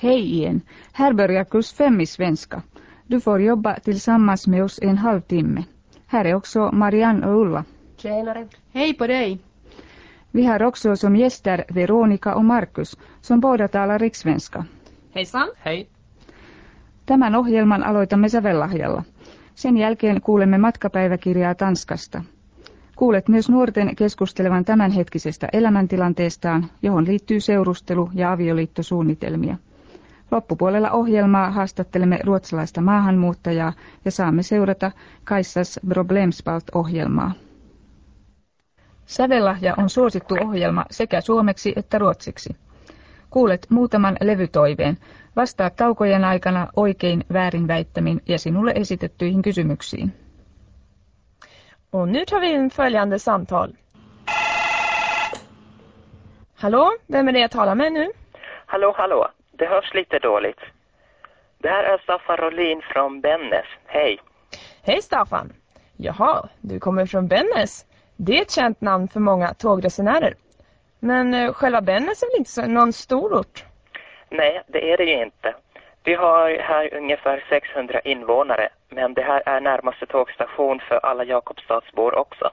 Hej igen. Här börjar kurs 5 i svenska. Du får jobba tillsammans med oss en halvtimme. Här är också Marianne och Ulla. Tjenare. Hej på dig. Vi har också som gäster Veronika och Markus, som båda talar rikssvenska. Hejsan. Hej. Tämän ohjelman aloitamme sävellahjalla. Sen jälkeen kuulemme matkapäiväkirjaa Tanskasta. Kuulet myös nuorten keskustelevan tämänhetkisestä elämäntilanteestaan, johon liittyy seurustelu- ja avioliittosuunnitelmia. Loppupuolella ohjelmaa haastattelemme ruotsalaista maahanmuuttajaa ja saamme seurata Kaisas Problemspalt-ohjelmaa. Sävellahja on suosittu ohjelma sekä suomeksi että ruotsiksi. Kuulet muutaman levytoiveen. Vastaa taukojen aikana oikein väärin väittämin ja sinulle esitettyihin kysymyksiin. Och nu tar vi in följande samtal. Hallå, vem är det jag talar med nu? Hallå. Det hörs lite dåligt. Det här är Staffan Rolin från Bennes. Hej. Hej Staffan. Jaha, du kommer från Bennes. Det är ett känt namn för många tågresenärer. Men själva Bennes är väl inte någon stor ort? Nej, det är det ju inte. Vi har här ungefär 600 invånare, men det här är närmaste tågstation för alla Jakobstadsbor också.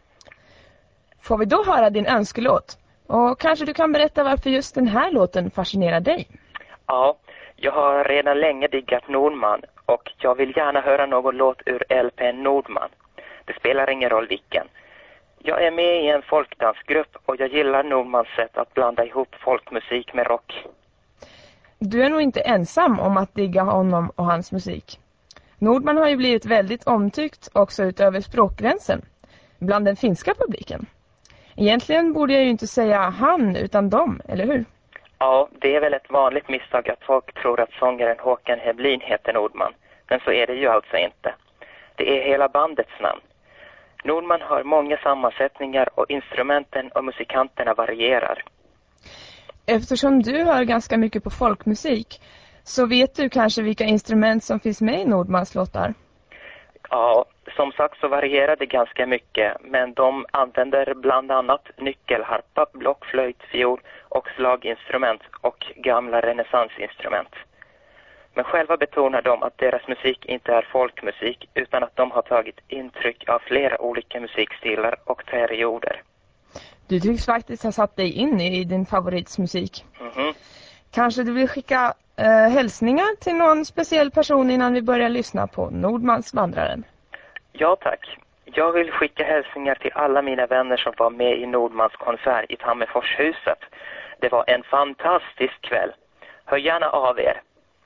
Får vi då höra din önskelåt? Och kanske du kan berätta varför just den här låten fascinerar dig? Ja, jag har redan länge diggat Nordman och jag vill gärna höra någon låt ur LP Nordman. Det spelar ingen roll vilken. Jag är med i en folkdansgrupp och jag gillar Nordmans sätt att blanda ihop folkmusik med rock. Du är nog inte ensam om att digga honom och hans musik. Nordman har ju blivit väldigt omtyckt också utöver språkgränsen, bland den finska publiken. Egentligen borde jag ju inte säga han utan dem, eller hur? Ja, det är väl ett vanligt misstag att folk tror att sångaren Håkan Heblin heter Nordman. Men så är det ju alltså inte. Det är hela bandets namn. Nordman har många sammansättningar och instrumenten och musikanterna varierar. Eftersom du hör ganska mycket på folkmusik så vet du kanske vilka instrument som finns med i Nordmans låtar. Ja, som sagt så varierar det ganska mycket, men de använder bland annat nyckelharpa, blockflöjt, fiol och slaginstrument och gamla renässansinstrument. Men själva betonar de att deras musik inte är folkmusik utan att de har tagit intryck av flera olika musikstilar och perioder. Du tycks faktiskt ha satt dig in i din favoritsmusik. Kanske du vill skicka hälsningar till någon speciell person innan vi börjar lyssna på Nordmans vandraren? Ja tack. Jag vill skicka hälsningar till alla mina vänner som var med i Nordmans konsert i Tammerforshuset. Det var en fantastisk kväll. Hör gärna av er.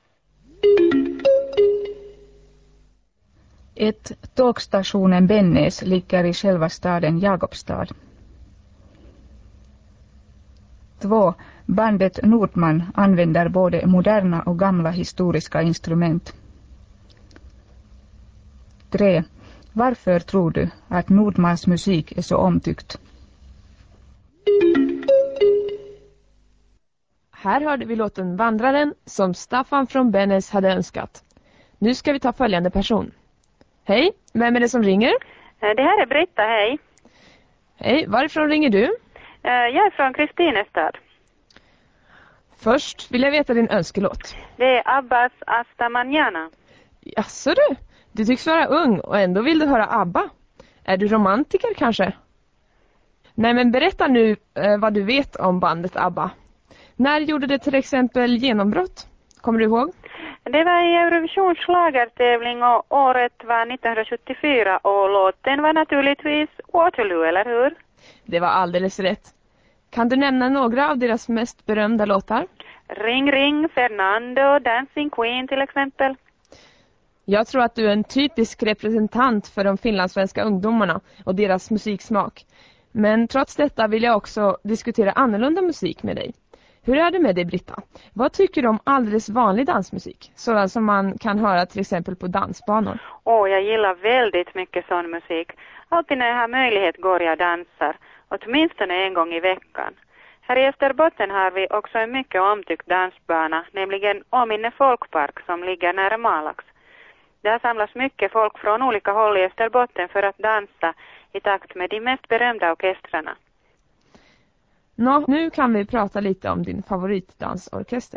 Tågstationen Bennes ligger i själva staden Jakobstad. 2. Bandet Nordman använder både moderna och gamla historiska instrument. 3. Varför tror du att Nordmans musik är så omtyckt? Här hörde vi låten Vandraren som Staffan från Bennes hade önskat. Nu ska vi ta följande person. Hej, vem är det som ringer? Det här är Britta, hej. Hej, varifrån ringer du? Jag är från Kristinestad. Först vill jag veta din önskelåt. Det är Abbas Hasta Mañana. Jaså du? Du tycks vara ung och ändå vill du höra ABBA. Är du romantiker kanske? Nej men berätta nu vad du vet om bandet ABBA. När gjorde det till exempel genombrott? Kommer du ihåg? Det var i Eurovision schlagertävling och året var 1974 och låten var naturligtvis Waterloo, eller hur? Det var alldeles rätt. Kan du nämna några av deras mest berömda låtar? Ring Ring, Fernando, Dancing Queen till exempel. Jag tror att du är en typisk representant för de finlandssvenska ungdomarna och deras musiksmak. Men trots detta vill jag också diskutera annorlunda musik med dig. Hur är det med dig, Britta? Vad tycker du om alldeles vanlig dansmusik? Sådan som man kan höra till exempel på dansbanor. Jag gillar väldigt mycket sån musik. Alltid när jag har möjlighet går jag dansar. Åtminstone en gång i veckan. Här i Österbotten har vi också en mycket omtyckt dansbana, nämligen Åminne folkpark som ligger nära Malax. Det har samlats mycket folk från olika håll i Österbotten för att dansa i takt med de mest berömda orkestrarna. Nu kan vi prata lite om din favoritdansorkester.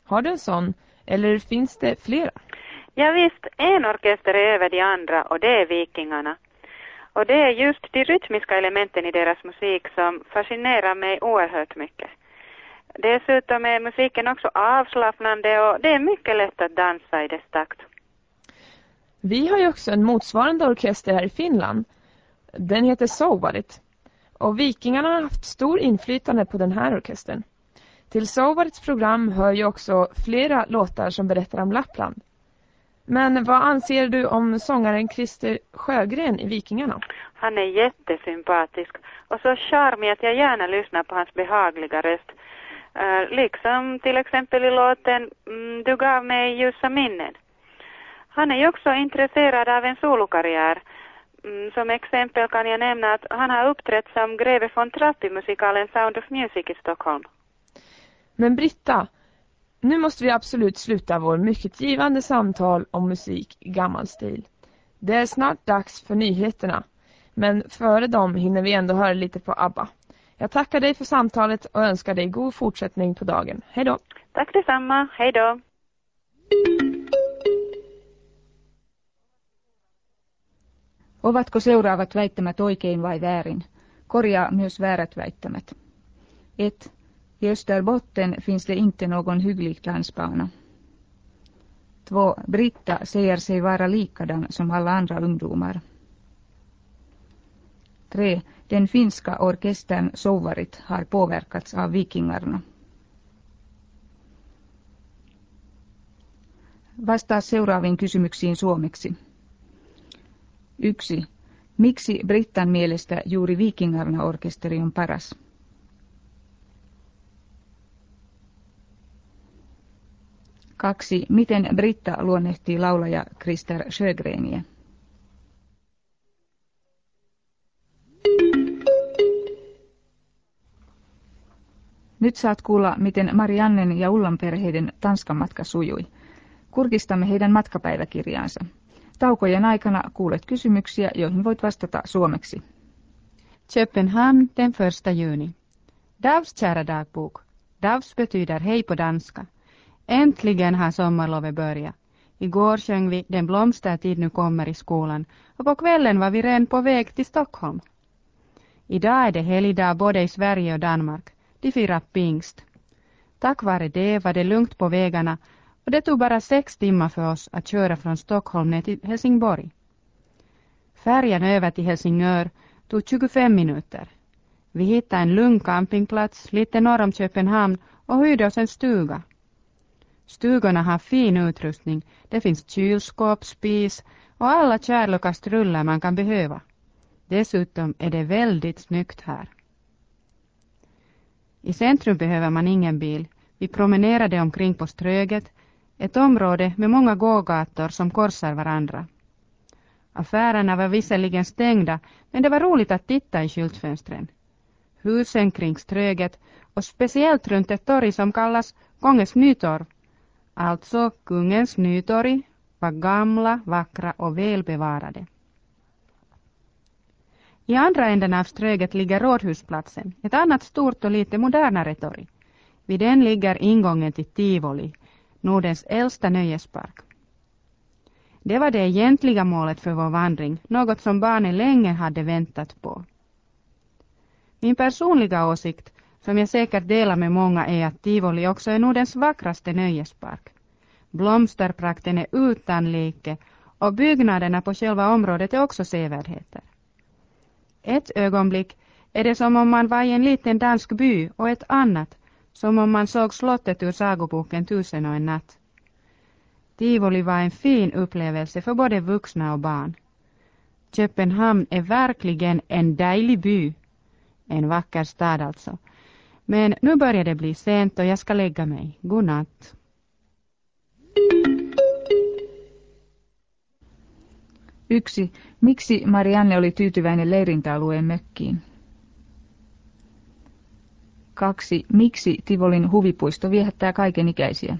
Har du en sån, eller finns det flera? Ja visst, en orkester är över de andra och det är Vikingarna. Och det är just de rytmiska elementen i deras musik som fascinerar mig oerhört mycket. Dessutom är musiken också avslappnande och det är mycket lätt att dansa i dess takt. Vi har ju också en motsvarande orkester här i Finland. Den heter Souvarit. Och Vikingarna har haft stor inflytande på den här orkestern. Till Souvarits program hör ju också flera låtar som berättar om Lappland. Men vad anser du om sångaren Christer Sjögren i Vikingarna? Han är jättesympatisk och så charmig att jag gärna lyssnar på hans behagliga röst. Liksom till exempel i låten Du gav mig ljusa minnen. Han är ju också intresserad av en solokarriär. Som exempel kan jag nämna att han har uppträtt som Greve von Trapp i musikalen Sound of Music i Stockholm. Men Britta, nu måste vi absolut sluta vår mycket givande samtal om musik i gammal stil. Det är snart dags för nyheterna, men före dem hinner vi ändå höra lite på ABBA. Jag tackar dig för samtalet och önskar dig god fortsättning på dagen. Hej då! Tack detsamma, hej då! Ovatko seuraavat väittämät oikein vai väärin? Korjaa myös väärät väittämät. 1. I Österbotten finns det inte någon hygglig dansbana. 2. Britta säger sig vara likadan som alla andra ungdomar. 3. Den finska orkestern Souvarit har påverkats av Vikingarna. Vastaa seuraaviin kysymyksiin suomeksi. 1. Miksi Brittan mielestä juuri Vikingarna-orkesteri on paras? 2. Miten Britta luonnehtii laulaja Christer Sjögreniä? Nyt saat kuulla, miten Mariannen ja Ullan perheiden Tanskan matka sujui. Kurkistamme heidän matkapäiväkirjaansa. Taukojen aikana kuulet kysymyksiä, joihin voit vastata suomeksi. Köpenhamn den 1 juni. Davs kära dagbok. Davs betyder hej på danska. Äntligen har sommarlovet börjat. Igår sjöng vi Den blomstertid nu kommer i skolan och på kvällen var vi redan på väg till Stockholm. Idag är det helgdag både i Sverige och Danmark. De firar pingst. Tack vare det var det lugnt på vägarna och det tog bara 6 timmar för oss att köra från Stockholm ner till Helsingborg. Färjan över till Helsingör tog 25 minuter. Vi hittade en lugn campingplats lite norr om Köpenhamn och hyrde oss en stuga. Stugorna har fin utrustning. Det finns kylskåp, spis och alla kärl och kastruller man kan behöva. Dessutom är det väldigt snyggt här. I centrum behöver man ingen bil. Vi promenerade omkring på Ströget, ett område med många gågator som korsar varandra. Affärerna var visserligen stängda, men det var roligt att titta i skyltfönstren. Husen kring Ströget och speciellt runt ett torg som kallas Kongens Nytorv, alltså Kungens Nytorg, var gamla, vackra och välbevarade. I andra änden av Ströget ligger Rådhusplatsen, ett annat stort och lite modernare torg. Vid den ligger ingången till Tivoli, Nordens äldsta nöjespark. Det var det egentliga målet för vår vandring, något som barnen länge hade väntat på. Min personliga åsikt, som jag säkert delar med många, är att Tivoli också är Nordens vackraste nöjespark. Blomsterprakten är utan like och byggnaderna på själva området är också sevärdheter. Ett ögonblick är det som om man var i en liten dansk by och ett annat som om man såg slottet ur sagoboken 1000 och en natt. Tivoli var en fin upplevelse för både vuxna och barn. Köpenhamn är verkligen en dejlig by. En vacker stad alltså. Men nu börjar det bli sent och jag ska lägga mig. God natt. Yksi. Miksi Marianne oli tyytyväinen leirintäalueen mökkiin? 2. Miksi Tivolin huvipuisto viehättää kaikenikäisiä?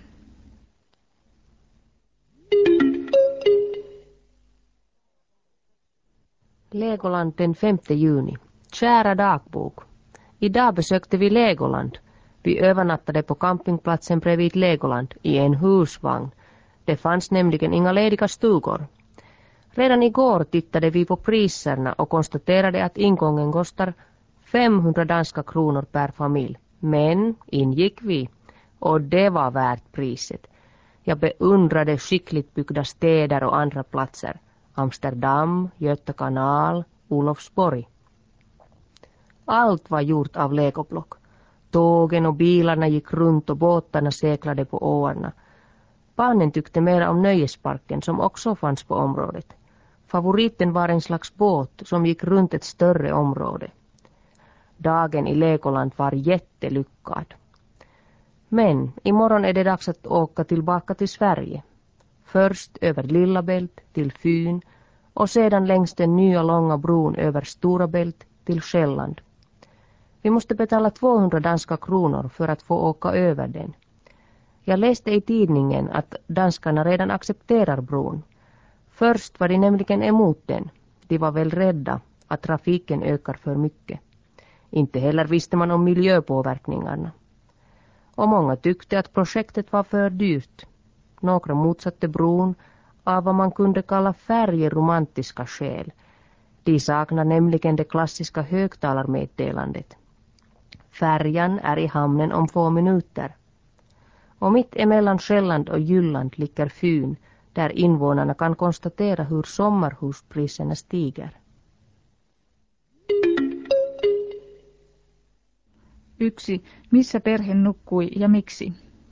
Legoland den 5 juni. Kära dagbok. Idag besökte vi Legoland. Vi övernattade på campingplatsen bredvid Legoland i en husvagn. Det fanns nämligen inga lediga stugor. Redan igår tittade vi på priserna och konstaterade att ingången kostar 500 danska kronor per familj. Men ingick vi, och det var värt priset. Jag beundrade skickligt byggda städer och andra platser. Amsterdam, Göta kanal, Olofsborg. Allt var gjort av legoblock. Tågen och bilarna gick runt och båtarna seglade på åarna. Barnen tyckte mer om nöjesparken som också fanns på området. Favoriten var en slags båt som gick runt ett större område. Dagen i Legoland var jättelyckad. Men imorgon är det dags att åka tillbaka till Sverige. Först över Lilla Bält till Fyn och sedan längs den nya långa bron över Stora Bält till Själland. Vi måste betala 200 danska kronor för att få åka över den. Jag läste i tidningen att danskarna redan accepterar bron. Först var de nämligen emot den. De var väl rädda att trafiken ökar för mycket. Inte heller visste man om miljöpåverkningarna. Och många tyckte att projektet var för dyrt. Några motsatte bron av vad man kunde kalla färjeromantiska skäl. De saknar nämligen det klassiska högtalarmeddelandet. Färjan är i hamnen om 2 minuter. Och mitt emellan Själland och Jylland ligger Fyn, där invånarna kan konstatera hur sommarhuspriserna stiger. 1. Missä perhe nukkui ja miksi?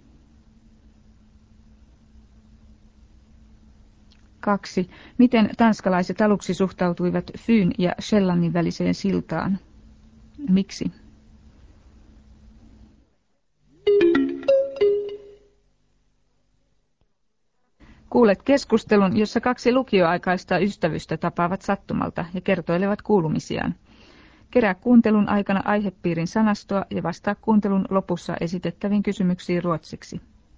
2. Miten tanskalaiset aluksi suhtautuivat Fyn ja Själlandin väliseen siltaan? Miksi? Kuulet keskustelun, jossa 2 lukioaikaista ystävystä tapaavat sattumalta ja kertoilevat kuulumisiaan. Kerää kuuntelun aikana aihepiirin sanastoa ja vastaa kuuntelun lopussa esitettäviin kysymyksiin ruotsiksi.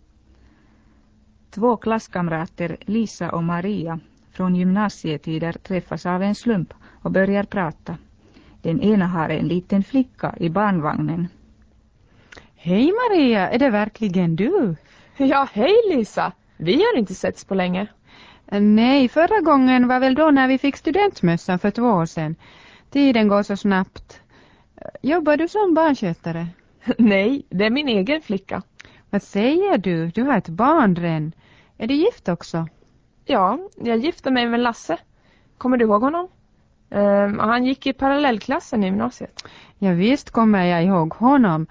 2 klasskamrater, Lisa och Maria, från gymnasietider träffas av en slump och börjar prata. Den ena har en liten flicka i barnvagnen. Hej Maria, är det verkligen du? Ja, hej Lisa! Vi har inte setts på länge. Nej, förra gången var väl då när vi fick studentmössan för 2 år sedan. Tiden går så snabbt. Jobbar du som barnskötare? Nej, det är min egen flicka. Vad säger du? Du har ett barn redan. Är du gift också? Ja, jag gifte mig med Lasse. Kommer du ihåg honom? Han gick i parallellklassen i gymnasiet. Ja, visst kommer jag ihåg honom.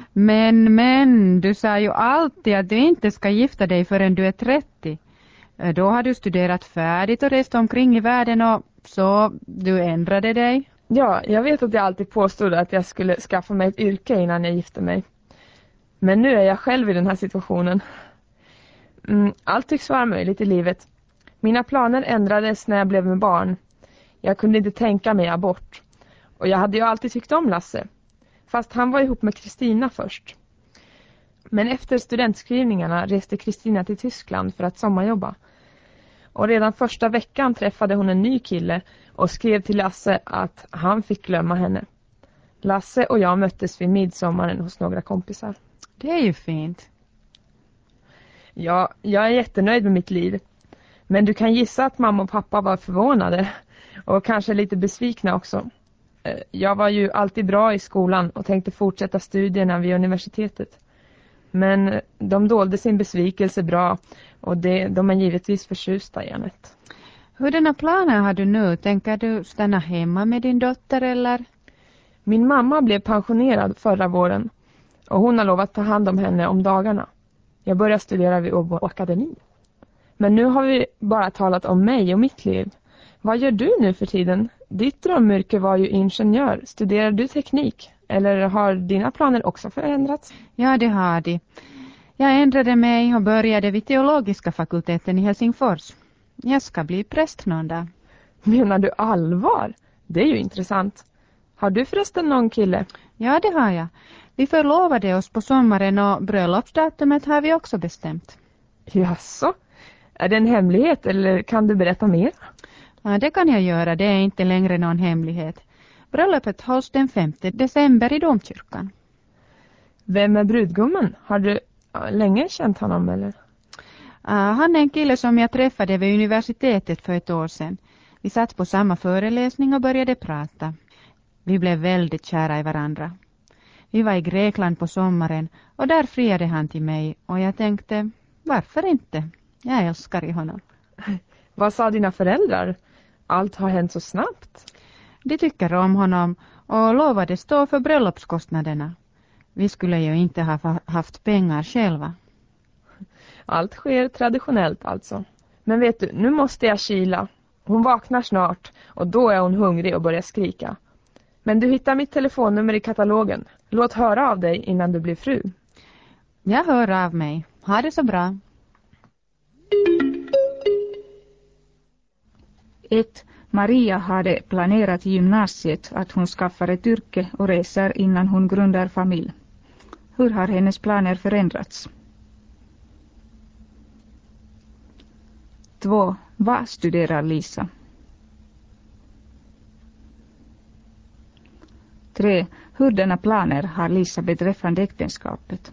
Men, du sa ju alltid att du inte ska gifta dig förrän du är 30. Då har du studerat färdigt och rest omkring i världen och så du ändrade dig. Ja, jag vet att jag alltid påstod att jag skulle skaffa mig ett yrke innan jag gifte mig. Men nu är jag själv i den här situationen. Allt tycks vara möjligt i livet. Mina planer ändrades när jag blev med barn. Jag kunde inte tänka mig abort. Och jag hade ju alltid tyckt om Lasse. Fast han var ihop med Kristina först. Men efter studentskrivningarna reste Kristina till Tyskland för att sommarjobba. Och redan första veckan träffade hon en ny kille och skrev till Lasse att han fick glömma henne. Lasse och jag möttes vid midsommaren hos några kompisar. Det är ju fint. Ja, jag är jättenöjd med mitt liv. Men du kan gissa att mamma och pappa var förvånade och kanske lite besvikna också. Jag var ju alltid bra i skolan och tänkte fortsätta studierna vid universitetet. Men de dolde sin besvikelse bra och de är givetvis förtjusta i Anette. Hurdana planer har du nu? Tänker du stanna hemma med din dotter eller? Min mamma blev pensionerad förra våren och hon har lovat ta hand om henne om dagarna. Jag börjar studera vid Åbo Akademi. Men nu har vi bara talat om mig och mitt liv. Vad gör du nu för tiden? Ditt drömyrke var ju ingenjör. Studerar du teknik? Eller har dina planer också förändrats? Ja, det har de. Jag ändrade mig och började vid teologiska fakulteten i Helsingfors. Jag ska bli präst någon dag. Menar du allvar? Det är ju intressant. Har du förresten någon kille? Ja, det har jag. Vi förlovade oss på sommaren och bröllopsdatumet har vi också bestämt. Jaså? Är det en hemlighet eller kan du berätta mer? Ja, det kan jag göra. Det är inte längre någon hemlighet. Bröllopet hålls den 5 december i domkyrkan. Vem är brudgummen? Har du länge känt honom eller? Han är en kille som jag träffade vid universitetet för ett år sedan. Vi satt på samma föreläsning och började prata. Vi blev väldigt kära i varandra. Vi var i Grekland på sommaren och där friade han till mig och jag tänkte, varför inte? Jag älskar i honom. Vad sa dina föräldrar? Allt har hänt så snabbt. De tycker om honom och lovade stå för bröllopskostnaderna. Vi skulle ju inte ha haft pengar själva. Allt sker traditionellt alltså. Men vet du, nu måste jag kila. Hon vaknar snart och då är hon hungrig och börjar skrika. Men du hittar mitt telefonnummer i katalogen. Låt höra av dig innan du blir fru. Jag hör av mig. Ha det så bra. 1. Maria hade planerat i gymnasiet att hon skaffar ett yrke och reser innan hon grundar familj. Hur har hennes planer förändrats? 2. Vad studerar Lisa? 3. Hurdana planer har Lisa beträffande äktenskapet?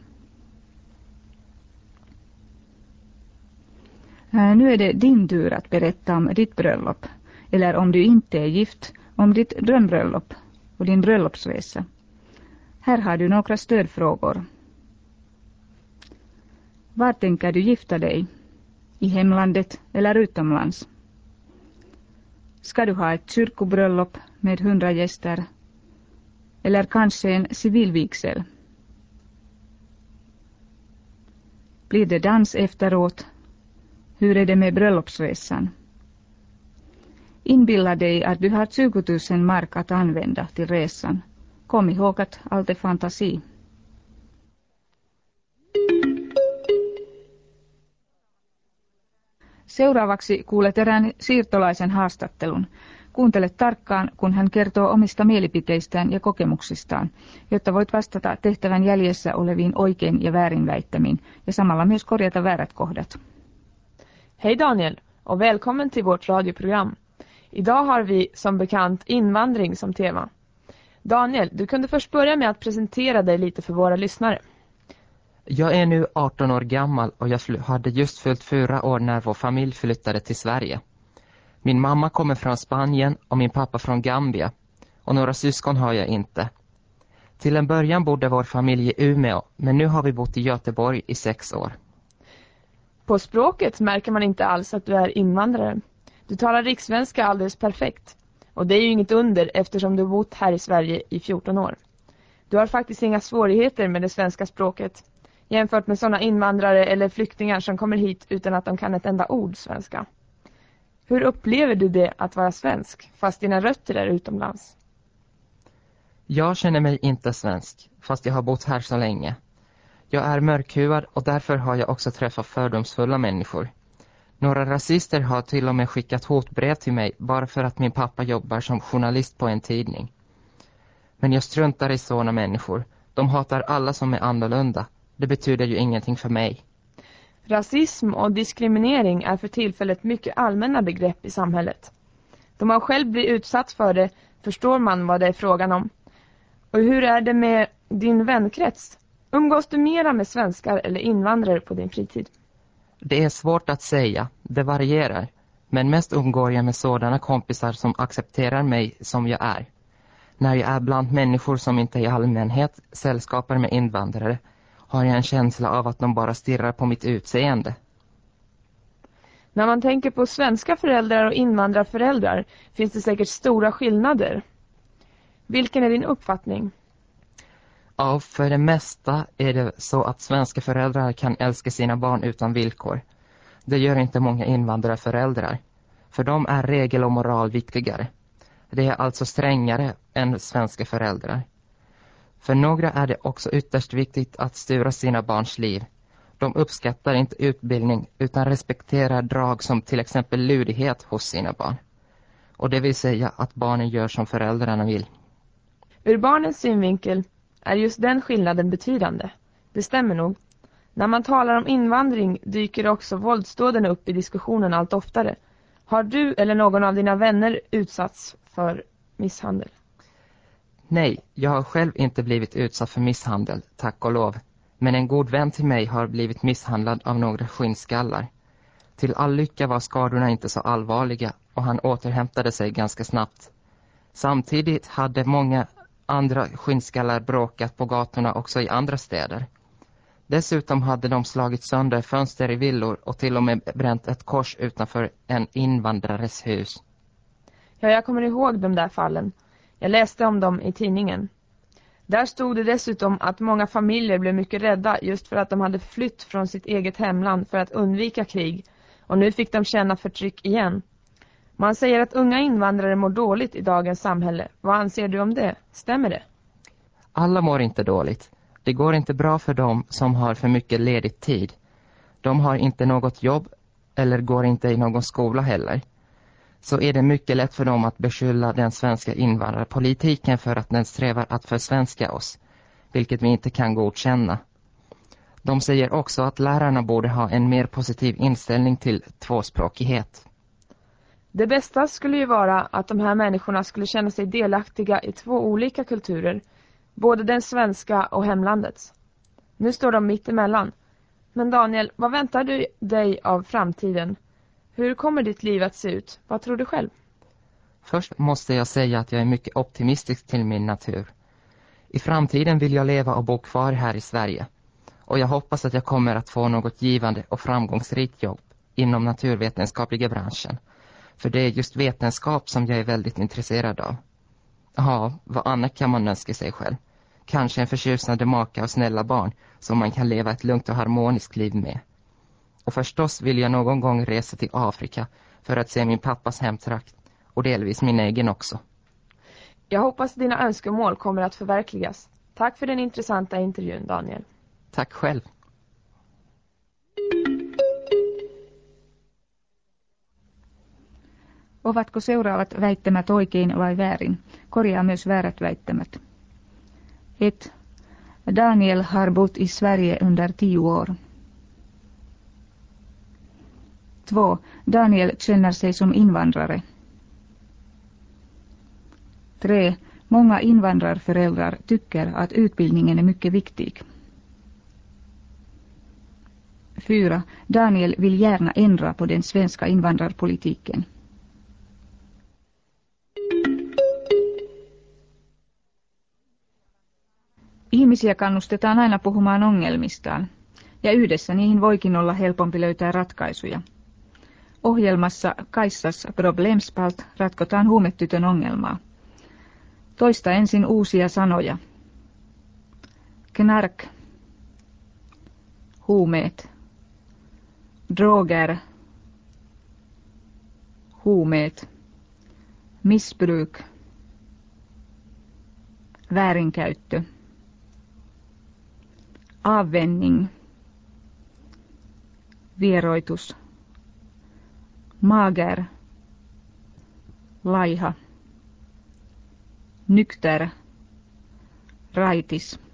Nu är det din tur att berätta om ditt bröllop, eller om du inte är gift, om ditt drömbröllop och din bröllopsresa. Här har du några stödfrågor. Var tänker du gifta dig? I hemlandet eller utomlands? Ska du ha ett kyrkobröllop med 100 gäster? Eller kanske en civilvigsel? Blir det dans efteråt? Hur är det med bröllopsresan? Inbilla dig att du har 20 000 mark att använda till resan. Kom ihåg att allt är fantasi. Seuraavaksi kuulet erään siirtolaisen haastattelun. Kuuntele tarkkaan, kun hän kertoo omista mielipiteistään ja kokemuksistaan, jotta voit vastata tehtävän jäljessä oleviin oikein ja väärin väittämiin ja samalla myös korjata väärät kohdat. Hej Daniel och välkommen till vårt radioprogram. Idag har vi som bekant invandring som tema. Daniel, du kunde först börja med att presentera dig lite för våra lyssnare. Jag är nu 18 år gammal och jag hade just fyllt 4 år när vår familj flyttade till Sverige. Min mamma kommer från Spanien och min pappa från Gambia och några syskon har jag inte. Till en början bodde vår familj i Umeå, men nu har vi bott i Göteborg i 6 år. På språket märker man inte alls att du är invandrare. Du talar rikssvenska alldeles perfekt. Och det är ju inget under eftersom du har bott här i Sverige i 14 år. Du har faktiskt inga svårigheter med det svenska språket jämfört med sådana invandrare eller flyktingar som kommer hit utan att de kan ett enda ord svenska. Hur upplever du det att vara svensk fast dina rötter är utomlands? Jag känner mig inte svensk fast jag har bott här så länge. Jag är mörkhuvad och därför har jag också träffat fördomsfulla människor. Några rasister har till och med skickat hotbrev till mig bara för att min pappa jobbar som journalist på en tidning. Men jag struntar i sådana människor. De hatar alla som är annorlunda. Det betyder ju ingenting för mig. Rasism och diskriminering är för tillfället mycket allmänna begrepp i samhället. Då man själv blir utsatt för det förstår man vad det är frågan om. Och hur är det med din vänkrets? Umgås du mera med svenskar eller invandrare på din fritid? Det är svårt att säga, det varierar. Men mest umgår jag med sådana kompisar som accepterar mig som jag är. När jag är bland människor som inte i allmänhet sällskapar med invandrare har jag en känsla av att de bara stirrar på mitt utseende. När man tänker på svenska föräldrar och invandrarföräldrar finns det säkert stora skillnader. Vilken är din uppfattning? Ja, för det mesta är det så att svenska föräldrar kan älska sina barn utan villkor. Det gör inte många invandrarföräldrar. För dem är regel och moral viktigare. Det är alltså strängare än svenska föräldrar. För några är det också ytterst viktigt att styra sina barns liv. De uppskattar inte utbildning utan respekterar drag som till exempel lydighet hos sina barn. Och det vill säga att barnen gör som föräldrarna vill. Ur barnens synvinkel är just den skillnaden betydande. Det stämmer nog. När man talar om invandring dyker också våldsdåden upp i diskussionen allt oftare. Har du eller någon av dina vänner utsatts för misshandel? Nej, jag har själv inte blivit utsatt för misshandel, tack och lov. Men en god vän till mig har blivit misshandlad av några skinnskallar. Till all lycka var skadorna inte så allvarliga och han återhämtade sig ganska snabbt. Samtidigt hade många andra skinnskallar bråkat på gatorna också i andra städer. Dessutom hade de slagit sönder fönster i villor och till och med bränt ett kors utanför en invandrares hus. Ja, jag kommer ihåg de där fallen. Jag läste om dem i tidningen. Där stod det dessutom att många familjer blev mycket rädda just för att de hade flytt från sitt eget hemland för att undvika krig. Och nu fick de känna förtryck igen. Man säger att unga invandrare mår dåligt i dagens samhälle. Vad anser du om det? Stämmer det? Alla mår inte dåligt. Det går inte bra för dem som har för mycket ledig tid. De har inte något jobb eller går inte i någon skola heller. Så är det mycket lätt för dem att beskylla den svenska invandrarpolitiken för att den strävar att försvenska oss, vilket vi inte kan godkänna. De säger också att lärarna borde ha en mer positiv inställning till tvåspråkighet. Det bästa skulle ju vara att de här människorna skulle känna sig delaktiga i två olika kulturer, både den svenska och hemlandets. Nu står de mitt emellan. Men Daniel, vad väntar du dig av framtiden? Hur kommer ditt liv att se ut? Vad tror du själv? Först måste jag säga att jag är mycket optimistisk till min natur. I framtiden vill jag leva och bo kvar här i Sverige. Och jag hoppas att jag kommer att få något givande och framgångsrikt jobb inom naturvetenskapliga branschen. För det är just vetenskap som jag är väldigt intresserad av. Ja, vad annat kan man önska sig själv? Kanske en förtjusande maka och snälla barn som man kan leva ett lugnt och harmoniskt liv med. Och förstås vill jag någon gång resa till Afrika för att se min pappas hemtrakt och delvis min egen också. Jag hoppas dina önskemål kommer att förverkligas. Tack för den intressanta intervjun, Daniel. Tack själv. Ovatko seuraavat väittämät oikein vai väärin? Korjaa myös väärät väittämät. 1. Daniel har bott i Sverige under 10 år. 2. Daniel känner sig som invandrare. 3. Många invandrarföräldrar tycker att utbildningen är mycket viktig. 4. Daniel vill gärna ändra på den svenska invandrarpolitiken. Ihmisiä kannustetaan aina puhumaan ongelmistaan, ja yhdessä niihin voikin olla helpompi löytää ratkaisuja. Ohjelmassa Kaissas Problemspalt ratkotaan huumetytön ongelmaa. Toista ensin uusia sanoja. Knark, huumeet, droger, huumeet, missbruk, väärinkäyttö, avvänning, vieroitus, mager, laiha, nykter, raitis,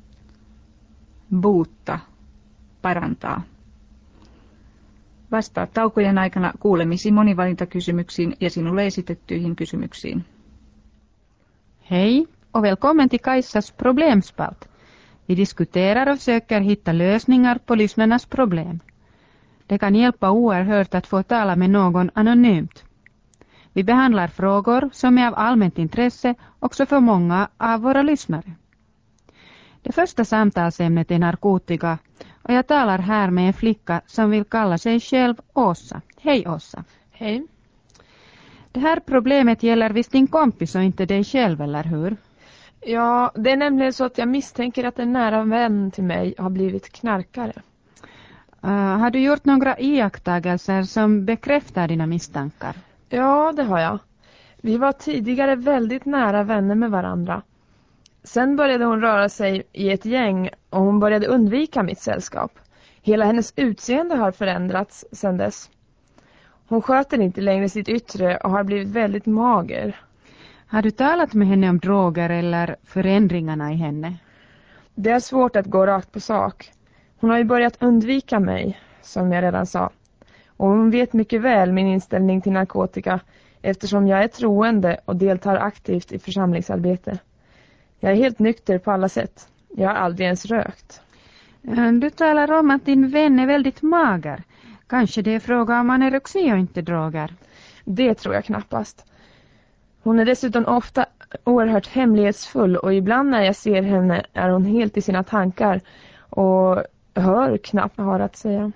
buutta, parantaa. Vastaa taukojen aikana kuulemisiin monivalintakysymyksiin ja sinulle esitettyihin kysymyksiin. Hej och välkommen till Kaissas problemspalt. Vi diskuterar och försöker hitta lösningar på lyssnarnas problem. Det kan hjälpa oerhört att få tala med någon anonymt. Vi behandlar frågor som är av allmänt intresse också för många av våra lyssnare. Det första samtalsämnet är narkotika och jag talar här med en flicka som vill kalla sig själv Åsa. Hej Åsa. Hej. Det här problemet gäller visst din kompis och inte dig själv, eller hur? Ja, det är nämligen så att jag misstänker att en nära vän till mig har blivit knarkare. Har du gjort några iakttagelser som bekräftar dina misstankar? Ja, det har jag. Vi var tidigare väldigt nära vänner med varandra. Sen började hon röra sig i ett gäng och hon började undvika mitt sällskap. Hela hennes utseende har förändrats sedan dess. Hon sköter inte längre sitt yttre och har blivit väldigt mager. Har du talat med henne om droger eller förändringarna i henne? Det är svårt att gå rakt på sak. Hon har ju börjat undvika mig, som jag redan sa. Och hon vet mycket väl min inställning till narkotika eftersom jag är troende och deltar aktivt i församlingsarbete. Jag är helt nykter på alla sätt. Jag har aldrig ens rökt. Du talar om att din vän är väldigt mager. Kanske det är fråga om anorexi och inte droger. Det tror jag knappast. Hon är dessutom ofta oerhört hemlighetsfull och ibland när jag ser henne är hon helt i sina tankar och hör knappt vad hon har att säga.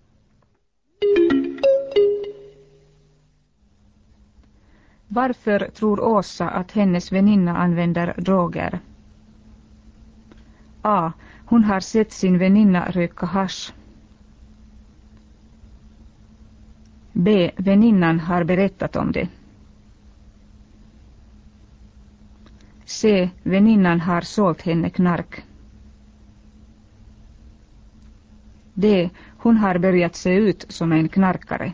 Varför tror Åsa att hennes väninna använder droger? A. Hon har sett sin väninna röka hasch. B. Väninnan har berättat om det. C. Väninnan har sålt henne knark. D. Hon har börjat se ut som en knarkare.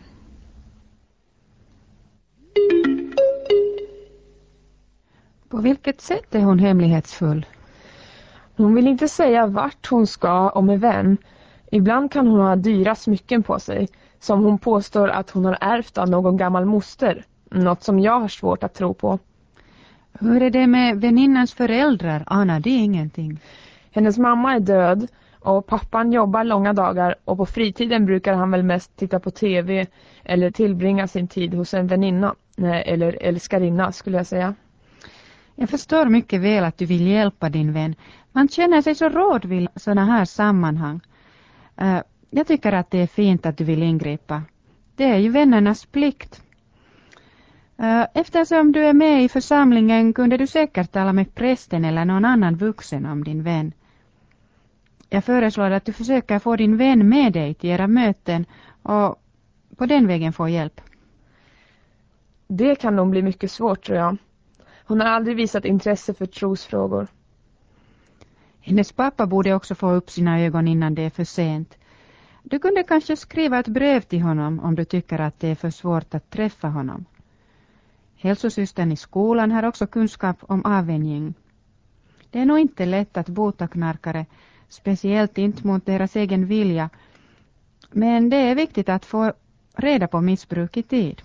På vilket sätt är hon hemlighetsfull? Hon vill inte säga vart hon ska och med vem. Ibland kan hon ha dyra smycken på sig, som hon påstår att hon har ärvt av någon gammal moster. Något som jag har svårt att tro på. Hur är det med väninnans föräldrar? Anar det ingenting? Hennes mamma är död och pappan jobbar långa dagar och på fritiden brukar han väl mest titta på tv eller tillbringa sin tid hos en väninna. Eller älskarinna skulle jag säga. Jag förstår mycket väl att du vill hjälpa din vän. Man känner sig så råd vid sådana här sammanhang. Jag tycker att det är fint att du vill ingripa. Det är ju vännernas plikt. Eftersom du är med i församlingen kunde du säkert tala med prästen eller någon annan vuxen om din vän. Jag föreslår att du försöker få din vän med dig till era möten och på den vägen få hjälp. Det kan nog bli mycket svårt tror jag. Hon har aldrig visat intresse för trosfrågor. Hennes pappa borde också få upp sina ögon innan det är för sent. Du kunde kanske skriva ett brev till honom om du tycker att det är för svårt att träffa honom. Hälsosystern i skolan har också kunskap om avvänjning. Det är nog inte lätt att bota knarkare, speciellt inte mot deras egen vilja. Men det är viktigt att få reda på missbruk i tid.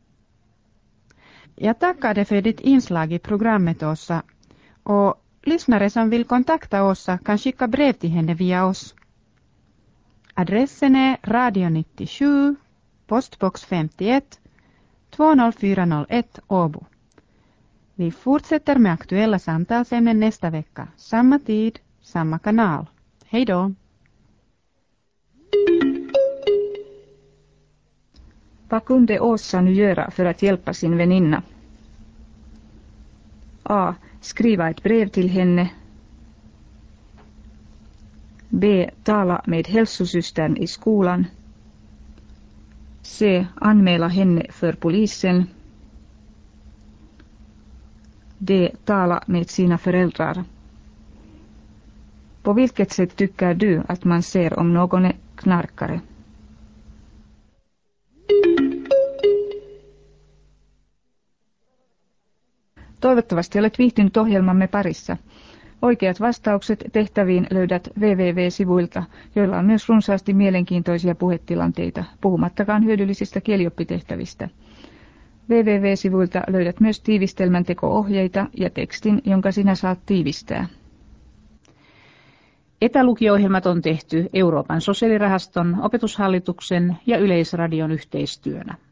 Jag tackar dig för ditt inslag i programmet, Åsa. Och lyssnare som vill kontakta Åsa kan skicka brev till henne via oss. Adressen är Radio 97, postbox 51, 20401 Åbo. Vi fortsätter med aktuella samtalsämnen nästa vecka. Samma tid, samma kanal. Hej då! Vad kunde Åsa nu göra för att hjälpa sin väninna? A. Skriva ett brev till henne. B. Tala med hälsosystern i skolan. C. Anmäla henne för polisen. D. Tala med sina föräldrar. På vilket sätt tycker du att man ser om någon är knarkare? Toivottavasti olet viihtynyt ohjelmamme parissa. Oikeat vastaukset tehtäviin löydät www-sivuilta, joilla on myös runsaasti mielenkiintoisia puhetilanteita, puhumattakaan hyödyllisistä kielioppitehtävistä. www-sivuilta löydät myös tiivistelmän teko-ohjeita ja tekstin, jonka sinä saat tiivistää. Etälukio-ohjelmat on tehty Euroopan sosiaalirahaston, opetushallituksen ja Yleisradion yhteistyönä.